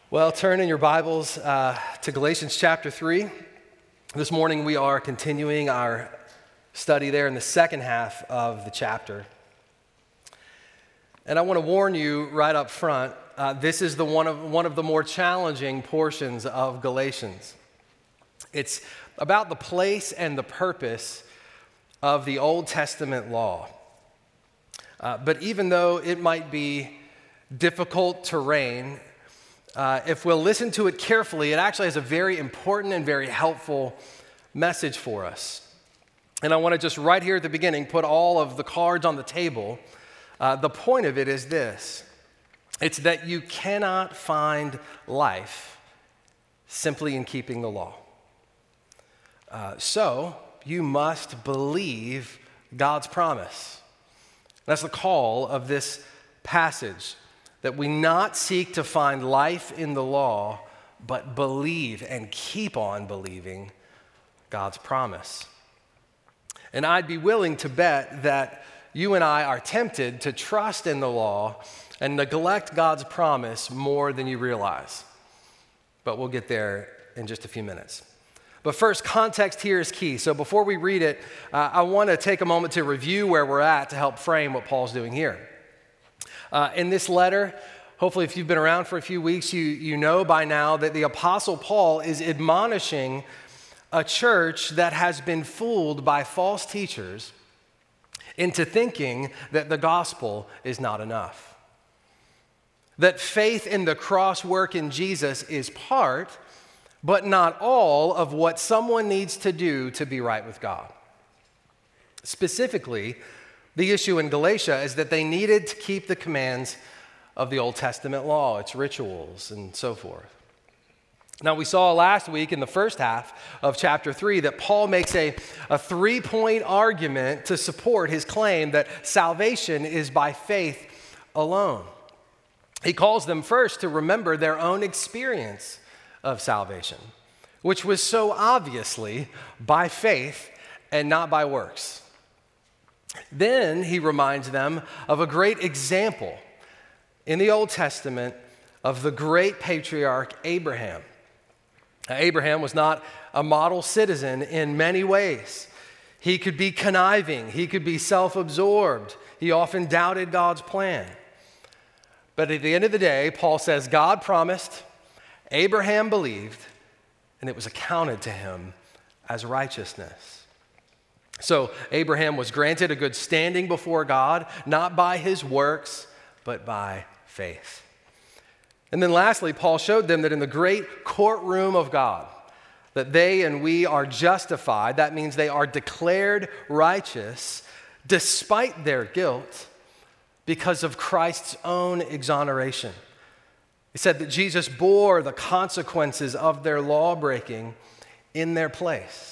Well, turn in your Bibles to Galatians chapter 3. This morning we are continuing our study there in the second half of the chapter. And I want to warn you right up front, this is one of the more challenging portions of Galatians. It's about the place and the purpose of the Old Testament law. But even though it might be difficult terrain, if we'll listen to it carefully, it actually has a very important and very helpful message for us. And I want to just right here at the beginning put all of the cards on the table. The point of it is this. It's that you cannot find life simply in keeping the law. So you must believe God's promise. That's the call of this passage. That we not seek to find life in the law, but believe and keep on believing God's promise. And I'd be willing to bet that you and I are tempted to trust in the law and neglect God's promise more than you realize. But we'll get there in just a few minutes. But first, context here is key. So before we read it, I want to take a moment to review where we're at to help frame what Paul's doing here. In this letter, hopefully if you've been around for a few weeks, you know by now that the Apostle Paul is admonishing a church that has been fooled by false teachers into thinking that the gospel is not enough. That faith in the cross work in Jesus is part, but not all, of what someone needs to do to be right with God. Specifically, the issue in Galatia is that they needed to keep the commands of the Old Testament law, its rituals, and so forth. Now, we saw last week in the first half of chapter 3 that Paul makes a three-point argument to support his claim that salvation is by faith alone. He calls them first to remember their own experience of salvation, which was so obviously by faith and not by works. Then he reminds them of a great example in the Old Testament of the great patriarch Abraham. Now, Abraham was not a model citizen in many ways. He could be conniving. He could be self-absorbed. He often doubted God's plan. But at the end of the day, Paul says God promised, Abraham believed, and it was accounted to him as righteousness. So Abraham was granted a good standing before God, not by his works, but by faith. And then lastly, Paul showed them that in the great courtroom of God, that they and we are justified. That means they are declared righteous despite their guilt because of Christ's own exoneration. He said that Jesus bore the consequences of their law-breaking in their place.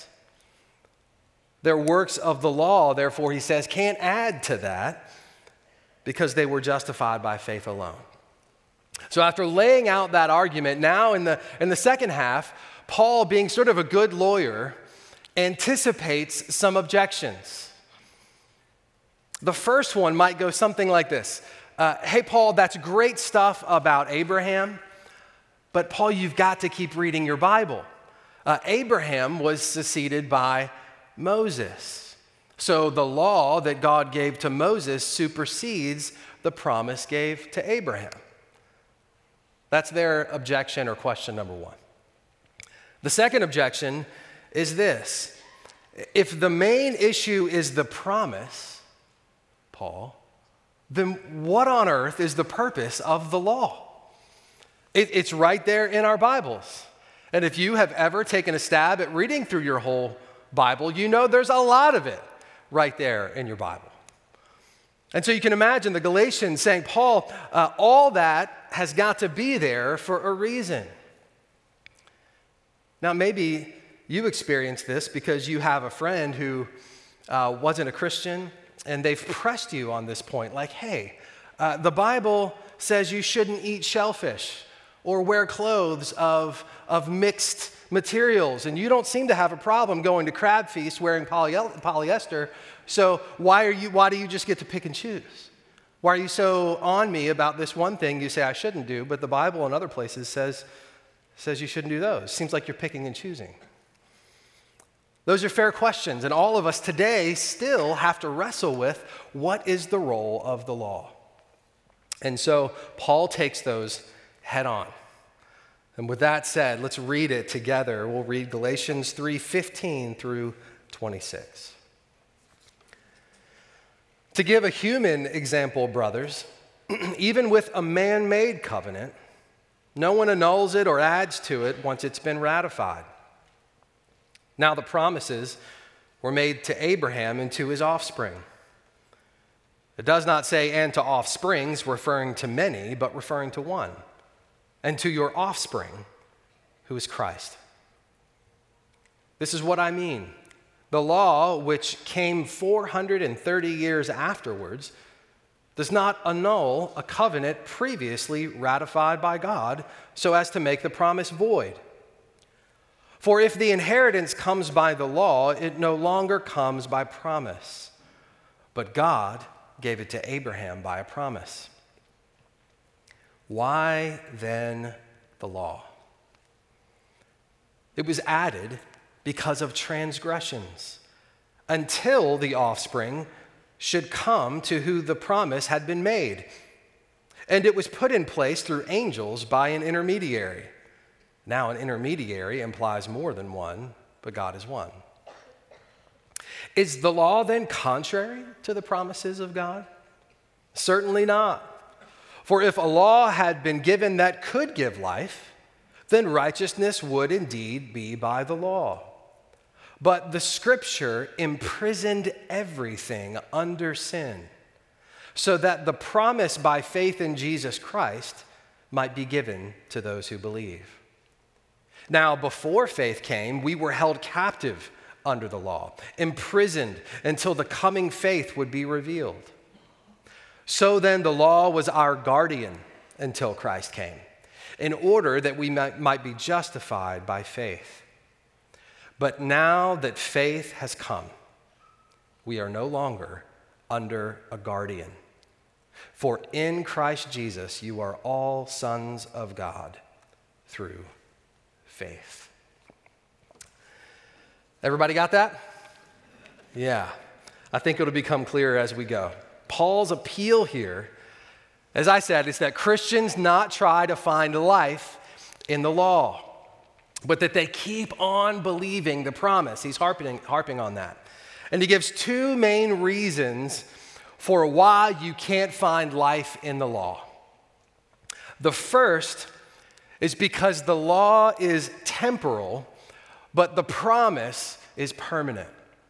Their works of the law, therefore, he says, can't add to that because they were justified by faith alone. So after laying out that argument, now in the second half, Paul, being sort of a good lawyer, anticipates some objections. The first one might go something like this. Hey, Paul, that's great stuff about Abraham, but Paul, you've got to keep reading your Bible. Abraham was succeeded by Moses. So the law that God gave to Moses supersedes the promise gave to Abraham. That's their objection or question number one. The second objection is this. If the main issue is the promise, Paul, then what on earth is the purpose of the law? It's right there in our Bibles. And if you have ever taken a stab at reading through your whole Bible, you know there's a lot of it right there in your Bible. And so you can imagine the Galatians saying, Paul, all that has got to be there for a reason. Now, maybe you experienced this because you have a friend who wasn't a Christian, and they've pressed you on this point, like, hey, the Bible says you shouldn't eat shellfish or wear clothes of mixed materials, and you don't seem to have a problem going to crab feasts wearing polyester, so why do you just get to pick and choose? Why are you so on me about this one thing you say I shouldn't do, but the Bible in other places says you shouldn't do those? Seems like you're picking and choosing. Those are fair questions, and all of us today still have to wrestle with what is the role of the law. And so Paul takes those head on. And with that said, let's read it together. We'll read Galatians 3:15 through 26. To give a human example, brothers, even with a man-made covenant, no one annuls it or adds to it once it's been ratified. Now the promises were made to Abraham and to his offspring. It does not say, and to offsprings, referring to many, but referring to one, and to your offspring, who is Christ. This is what I mean. The law, which came 430 years afterwards, does not annul a covenant previously ratified by God so as to make the promise void. For if the inheritance comes by the law, it no longer comes by promise. But God gave it to Abraham by a promise. Why then the law? It was added because of transgressions, until the offspring should come to who the promise had been made. And it was put in place through angels by an intermediary. Now, an intermediary implies more than one, but God is one. Is the law then contrary to the promises of God? Certainly not. For if a law had been given that could give life, then righteousness would indeed be by the law. But the Scripture imprisoned everything under sin, so that the promise by faith in Jesus Christ might be given to those who believe. Now, before faith came, we were held captive under the law, imprisoned until the coming faith would be revealed. So then the law was our guardian until Christ came, in order that we might be justified by faith. But now that faith has come, we are no longer under a guardian. For in Christ Jesus you are all sons of God through faith. Everybody got that? Yeah. I think it'll become clearer as we go. Paul's appeal here, as I said, is that Christians not try to find life in the law, but that they keep on believing the promise. He's harping on that. And he gives two main reasons for why you can't find life in the law. The first is because the law is temporal, but the promise is permanent.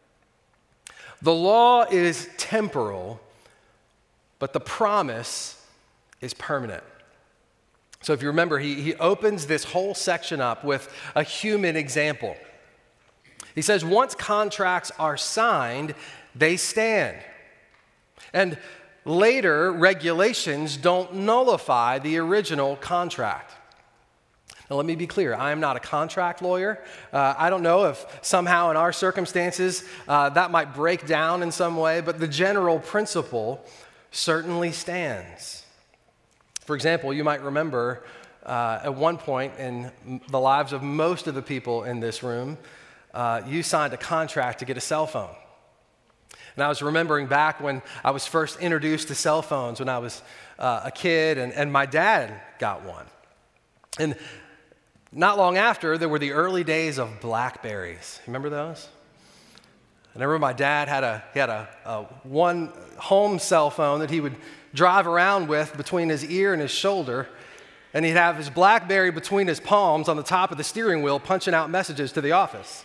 The law is temporal, but the promise is permanent. So if you remember, he opens this whole section up with a human example. He says, once contracts are signed, they stand. And later, regulations don't nullify the original contract. Now, let me be clear. I am not a contract lawyer. I don't know if somehow in our circumstances that might break down in some way, but the general principle certainly stands. For example, you might remember at one point in the lives of most of the people in this room, you signed a contract to get a cell phone. And I was remembering back when I was first introduced to cell phones when I was a kid, and my dad got one. And not long after, there were the early days of BlackBerries. Remember those? And I remember my dad had a one home cell phone that he would drive around with between his ear and his shoulder, and he'd have his BlackBerry between his palms on the top of the steering wheel punching out messages to the office.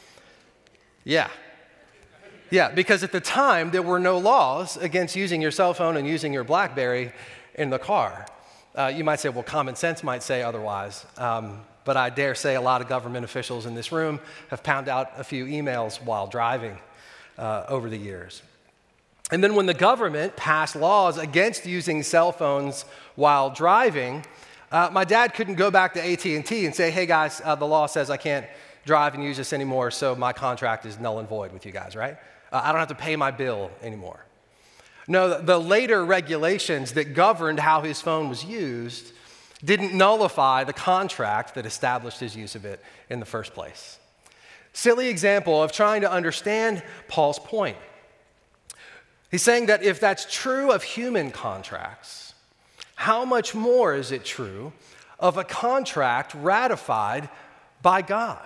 Yeah, because at the time, there were no laws against using your cell phone and using your BlackBerry in the car. You might say, well, common sense might say otherwise. But I dare say a lot of government officials in this room have pounded out a few emails while driving over the years. And then when the government passed laws against using cell phones while driving, my dad couldn't go back to AT&T and say, hey guys, the law says I can't drive and use this anymore, so my contract is null and void with you guys, right? I don't have to pay my bill anymore. No, the later regulations that governed how his phone was used didn't nullify the contract that established his use of it in the first place. Silly example of trying to understand Paul's point. He's saying that if that's true of human contracts, how much more is it true of a contract ratified by God?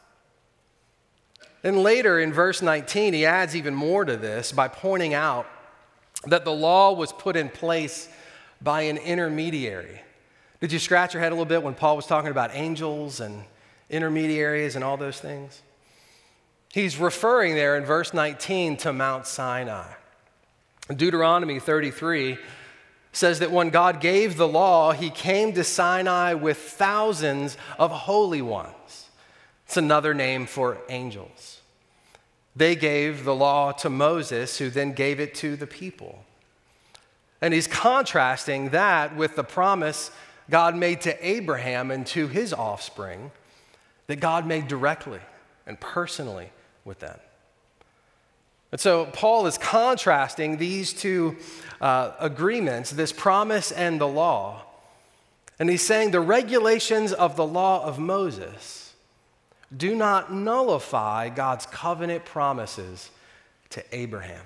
And later in verse 19, he adds even more to this by pointing out that the law was put in place by an intermediary. Did you scratch your head a little bit when Paul was talking about angels and intermediaries and all those things? He's referring there in verse 19 to Mount Sinai. Deuteronomy 33 says that when God gave the law, he came to Sinai with thousands of holy ones. It's another name for angels. They gave the law to Moses, who then gave it to the people. And he's contrasting that with the promise God made to Abraham and to his offspring that God made directly and personally with them. And so Paul is contrasting these two agreements, this promise and the law. And he's saying the regulations of the law of Moses do not nullify God's covenant promises to Abraham.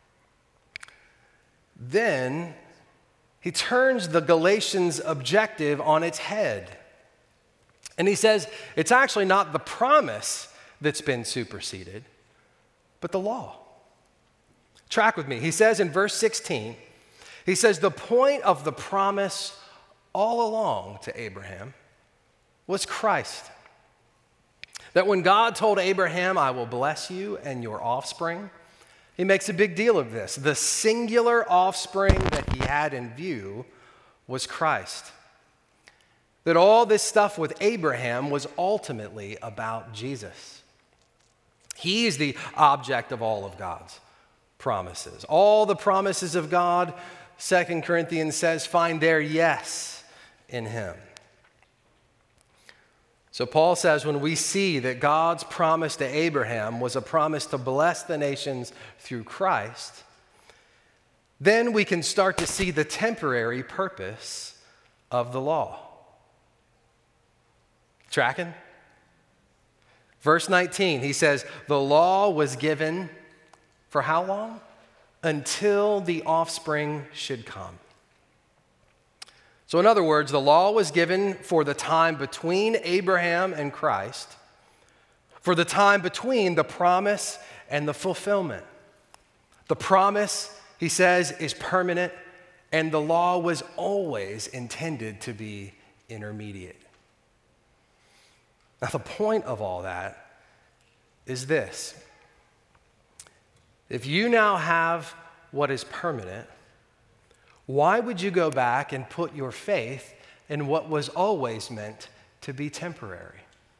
Then he turns the Galatians' objective on its head. And he says it's actually not the promise that's been superseded, but the law. Track with me. He says in verse 16, he says the point of the promise all along to Abraham was Christ. That when God told Abraham, I will bless you and your offspring, he makes a big deal of this. The singular offspring that he had in view was Christ. That all this stuff with Abraham was ultimately about Jesus. He is the object of all of God's promises. All the promises of God, 2 Corinthians says, find their yes in him. So Paul says when we see that God's promise to Abraham was a promise to bless the nations through Christ, then we can start to see the temporary purpose of the law. Tracking? Verse 19, he says, the law was given for how long? Until the offspring should come. So in other words, the law was given for the time between Abraham and Christ, for the time between the promise and the fulfillment. The promise, he says, is permanent, and the law was always intended to be intermediate. Now, the point of all that is this. If you now have what is permanent, why would you go back and put your faith in what was always meant to be temporary?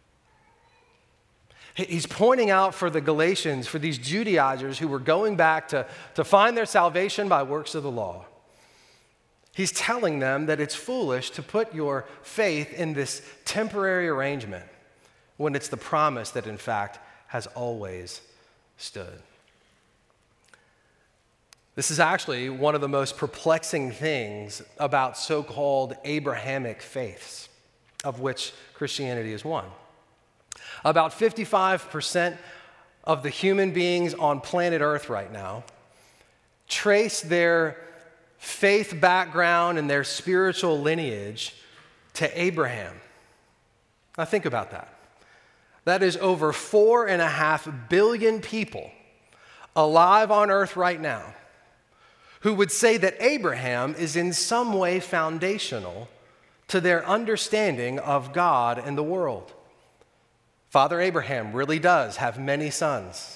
He's pointing out for the Galatians, for these Judaizers who were going back to find their salvation by works of the law. He's telling them that it's foolish to put your faith in this temporary arrangement when it's the promise that, in fact, has always stood. This is actually one of the most perplexing things about so-called Abrahamic faiths, of which Christianity is one. About 55% of the human beings on planet Earth right now trace their faith background and their spiritual lineage to Abraham. Now think about that. That is over 4.5 billion people alive on earth right now who would say that Abraham is in some way foundational to their understanding of God and the world. Father Abraham really does have many sons.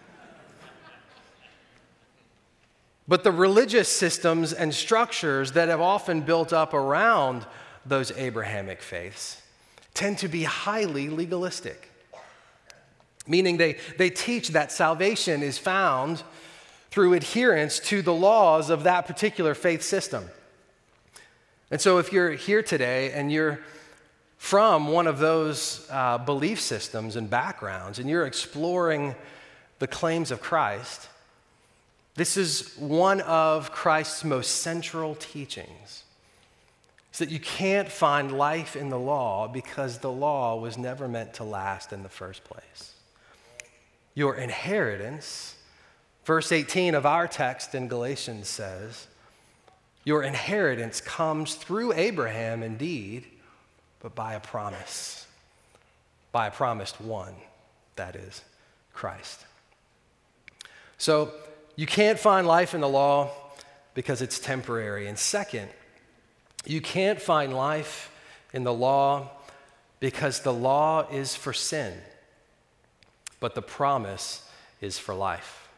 But the religious systems and structures that have often built up around those Abrahamic faiths tend to be highly legalistic, meaning they teach that salvation is found through adherence to the laws of that particular faith system. And so if you're here today and you're from one of those belief systems and backgrounds and you're exploring the claims of Christ, This is one of Christ's most central teachings. It's that you can't find life in the law because the law was never meant to last in the first place. Your inheritance, verse 18 of our text in Galatians says, your inheritance comes through Abraham indeed, but by a promise. By a promised one, that is, Christ. So you can't find life in the law because it's temporary. And second, you can't find life in the law because the law is for sin, but the promise is for life.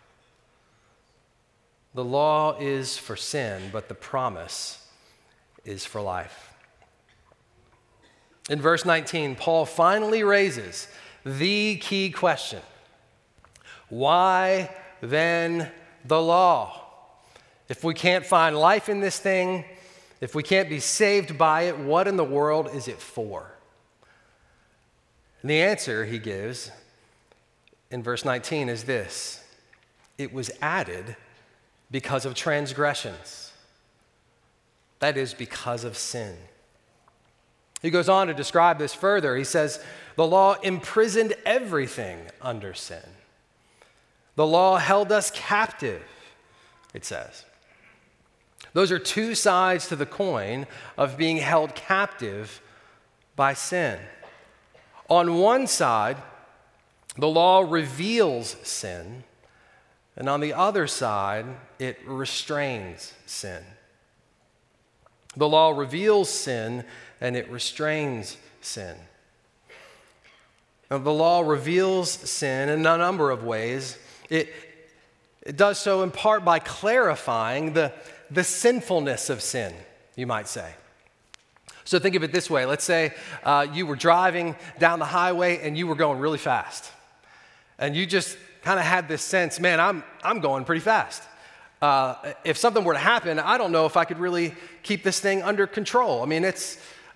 The law is for sin, but the promise is for life. In verse 19, Paul finally raises the key question. Why then the law? If we can't find life in this thing, if we can't be saved by it, what in the world is it for? And the answer he gives in verse 19 is this: it was added because of transgressions. That is, because of sin. He goes on to describe this further. He says, the law imprisoned everything under sin. The law held us captive, it says. Those are two sides to the coin of being held captive by sin. On one side, the law reveals sin, and on the other side, it restrains sin. The law reveals sin, and it restrains sin. Now, the law reveals sin in a number of ways. It does so in part by clarifying the sinfulness of sin, you might say. So think of it this way. Let's say you were driving down the highway and you were going really fast. And you just kind of had this sense, man, I'm going pretty fast. If something were to happen, I don't know if I could really keep this thing under control. I mean, this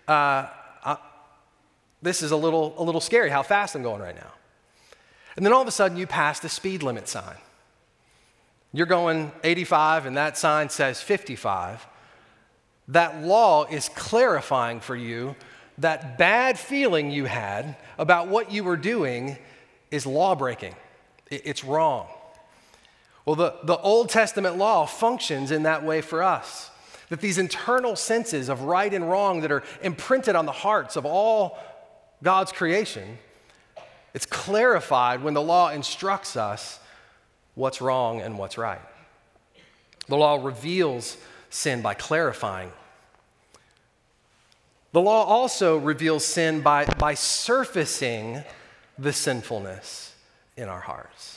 is a little scary how fast I'm going right now. And then all of a sudden you pass the speed limit sign. You're going 85 and that sign says 55. That law is clarifying for you that bad feeling you had about what you were doing is law breaking. It's wrong. Well, the Old Testament law functions in that way for us. That these internal senses of right and wrong that are imprinted on the hearts of all God's creation, it's clarified when the law instructs us what's wrong and what's right. The law reveals sin by clarifying. The law also reveals sin by surfacing the sinfulness in our hearts.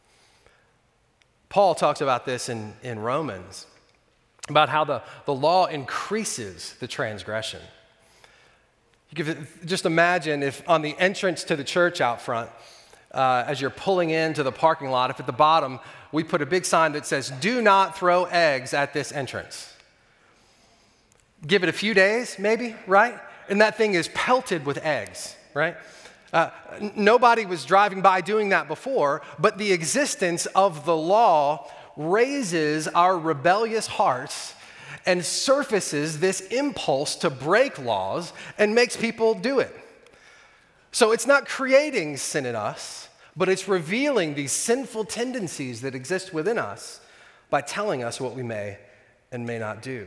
Paul talks about this in Romans, about how the law increases the transgression. You can just imagine if on the entrance to the church out front, as you're pulling into the parking lot, if at the bottom we put a big sign that says, "Do not throw eggs at this entrance." Give it a few days, maybe, right? And that thing is pelted with eggs, right? Nobody was driving by doing that before, but the existence of the law raises our rebellious hearts and surfaces this impulse to break laws and makes people do it. So it's not creating sin in us, but it's revealing these sinful tendencies that exist within us by telling us what we may and may not do.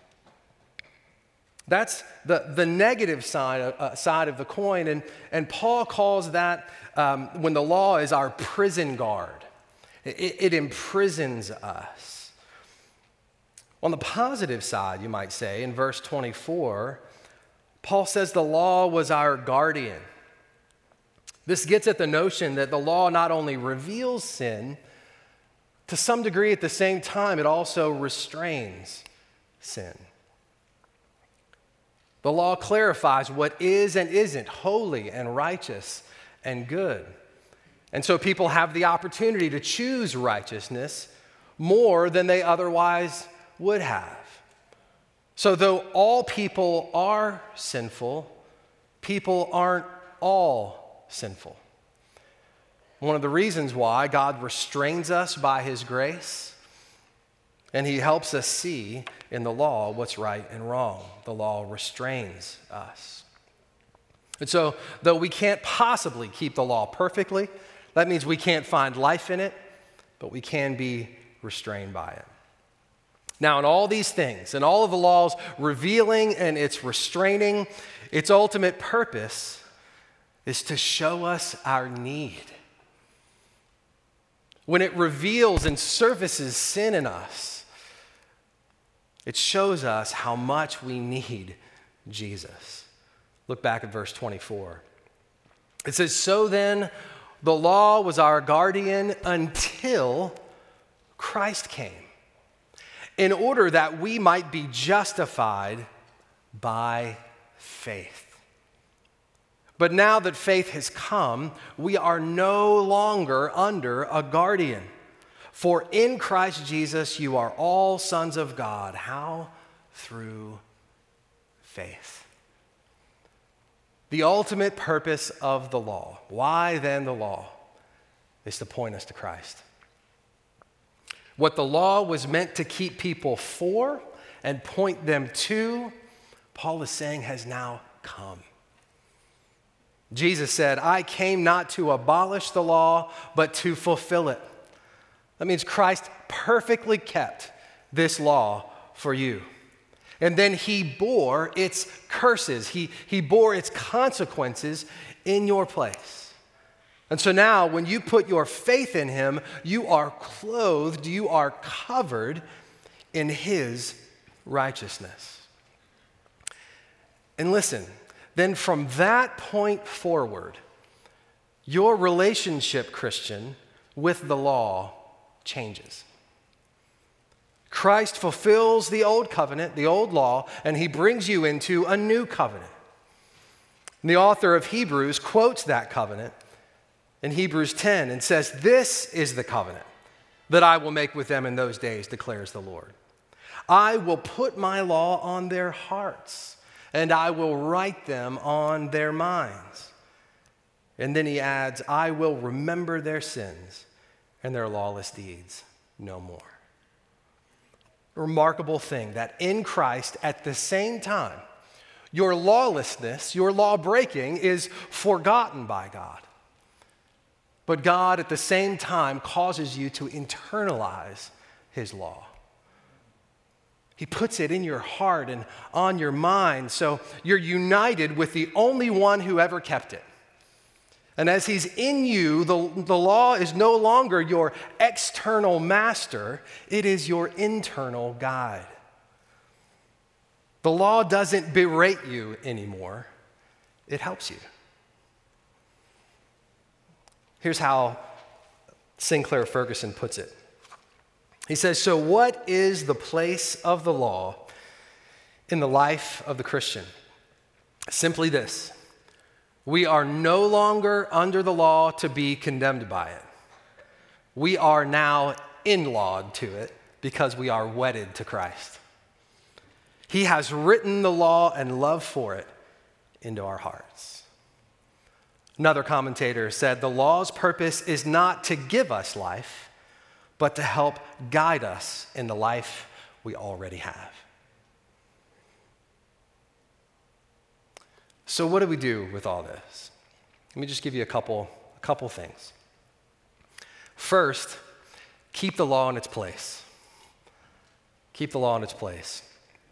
That's the negative side of the coin, and Paul calls that when the law is our prison guard. It imprisons us. On the positive side, you might say, in verse 24, Paul says the law was our guardian. This gets at the notion that the law not only reveals sin, to some degree at the same time, it also restrains sin. The law clarifies what is and isn't holy and righteous and good. And so people have the opportunity to choose righteousness more than they otherwise would have. So though all people are sinful, people aren't all sinful. One of the reasons why God restrains us by his grace And he helps us see in the law what's right and wrong. The law restrains us. And so, though we can't possibly keep the law perfectly, that means we can't find life in it, but we can be restrained by it. Now, in all these things, in all of the law's revealing and its restraining, its ultimate purpose is to show us our need. When it reveals and surfaces sin in us, it shows us how much we need Jesus. Look back at verse 24. It says, "So then, the law was our guardian until Christ came, in order that we might be justified by faith. But now that faith has come, we are no longer under a guardian. For in Christ Jesus you are all sons of God." How? Through faith. The ultimate purpose of the law. Why then the law? Is to point us to Christ. What the law was meant to keep people for and point them to, Paul is saying has now come. Jesus said, "I came not to abolish the law, but to fulfill it." That means Christ perfectly kept this law for you. And then he bore its curses. He bore its consequences in your place. And so now when you put your faith in him, you are clothed, you are covered in his righteousness. And listen, then from that point forward, your relationship, Christian, with the law changes. Christ fulfills the old covenant, the old law, and he brings you into a new covenant. And the author of Hebrews quotes that covenant in Hebrews 10 and says, "This is the covenant that I will make with them in those days, declares the Lord. I will put my law on their hearts, and I will write them on their minds." And then he adds, "I will remember their sins and their lawless deeds no more." Remarkable thing that in Christ, at the same time, your lawlessness, your law breaking is forgotten by God. But God at the same time causes you to internalize his law. He puts it in your heart and on your mind, so you're united with the only one who ever kept it. And as he's in you, the law is no longer your external master, it is your internal guide. The law doesn't berate you anymore, it helps you. Here's how Sinclair Ferguson puts it. He says, "So what is the place of the law in the life of the Christian? Simply this: we are no longer under the law to be condemned by it. We are now in-lawed to it because we are wedded to Christ. He has written the law and love for it into our hearts." Another commentator said, "The law's purpose is not to give us life, but to help guide us in the life we already have." So what do we do with all this? Let me just give you a couple things. First, keep the law in its place. Keep the law in its place.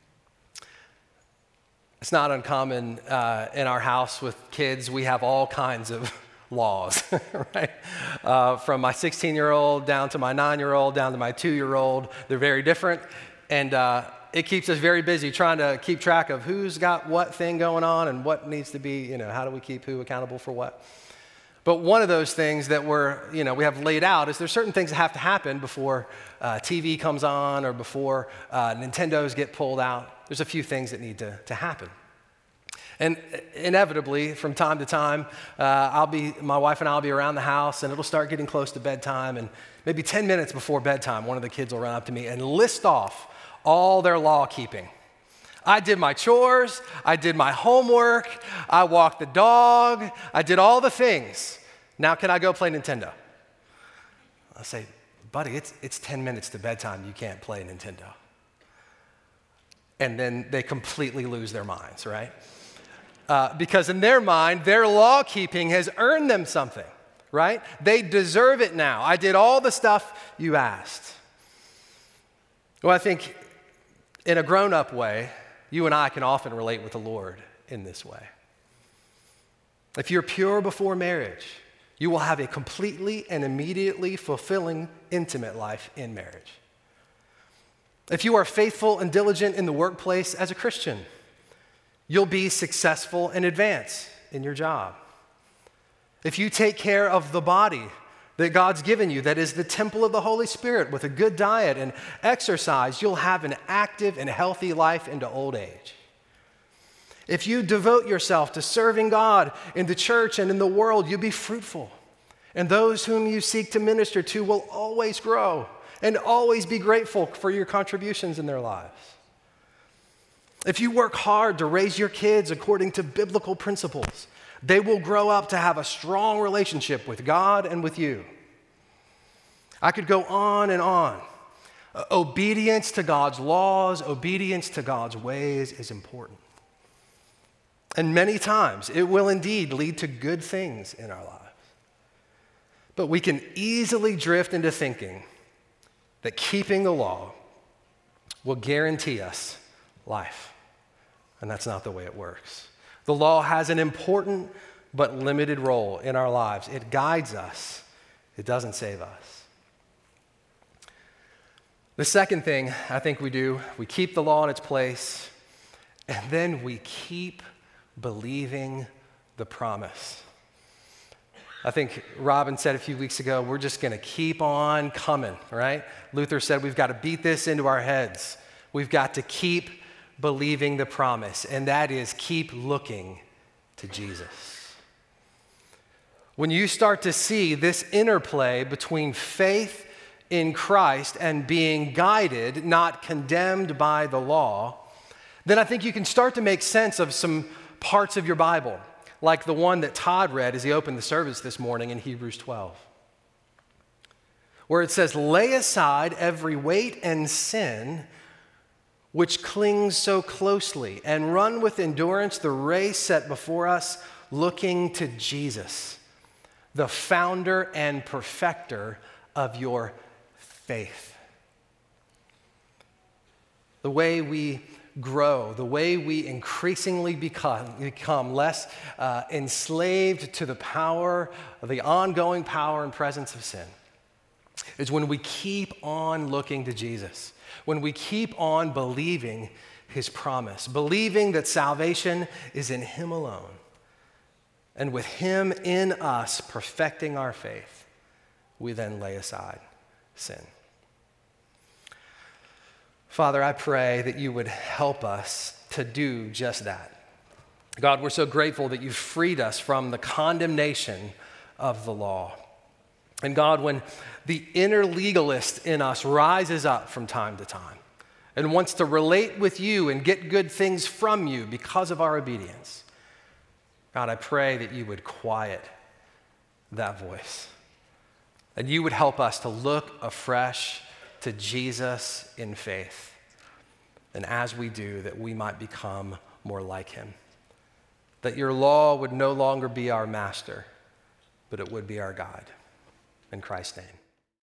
It's not uncommon in our house with kids, we have all kinds of laws, right? From my 16-year-old down to my 9-year-old, down to my 2-year-old. They're very different, and it keeps us very busy trying to keep track of who's got what thing going on and what needs to be, how do we keep who accountable for what. But one of those things that we have laid out is there's certain things that have to happen before TV comes on or before Nintendos get pulled out. There's a few things that need to happen. And inevitably, from time to time, my wife and I will be around the house, and it'll start getting close to bedtime, and maybe 10 minutes before bedtime, one of the kids will run up to me and list off all their law keeping. I did my chores, I did my homework, I walked the dog, I did all the things. Now can I go play Nintendo? I say, buddy, it's 10 minutes to bedtime. You can't play Nintendo. And then they completely lose their minds, right? Because in their mind, their law keeping has earned them something, right? They deserve it now. I did all the stuff you asked. Well, I think in a grown-up way, you and I can often relate with the Lord in this way. If you're pure before marriage, you will have a completely and immediately fulfilling, intimate life in marriage. If you are faithful and diligent in the workplace as a Christian, you'll be successful and advance in your job. If you take care of the body that God's given you, that is the temple of the Holy Spirit, with a good diet and exercise, you'll have an active and healthy life into old age. If you devote yourself to serving God in the church and in the world, you'll be fruitful. And those whom you seek to minister to will always grow and always be grateful for your contributions in their lives. If you work hard to raise your kids according to biblical principles, they will grow up to have a strong relationship with God and with you. I could go on and on. Obedience to God's laws, obedience to God's ways is important. And many times it will indeed lead to good things in our lives. But we can easily drift into thinking that keeping the law will guarantee us life. And that's not the way it works. The law has an important but limited role in our lives. It guides us. It doesn't save us. The second thing I think we do, we keep the law in its place, and then we keep believing the promise. I think Robin said a few weeks ago, we're just going to keep on coming, right? Luther said we've got to beat this into our heads. We've got to keep believing the promise, and that is keep looking to Jesus. When you start to see this interplay between faith in Christ and being guided, not condemned by the law, then I think you can start to make sense of some parts of your Bible, like the one that Todd read as he opened the service this morning in Hebrews 12, where it says, "Lay aside every weight and sin which clings so closely, and run with endurance the race set before us, looking to Jesus, the founder and perfecter of your faith." The way we grow, the way we increasingly become less enslaved to the power, the ongoing power and presence of sin, is when we keep on looking to Jesus, when we keep on believing his promise, believing that salvation is in him alone, and with him in us perfecting our faith, we then lay aside sin. Father, I pray that you would help us to do just that. God, we're so grateful that you've freed us from the condemnation of the law. And God, when the inner legalist in us rises up from time to time and wants to relate with you and get good things from you because of our obedience, God, I pray that you would quiet that voice, and you would help us to look afresh to Jesus in faith. And as we do, that we might become more like him. That your law would no longer be our master, but it would be our guide. In Christ's name.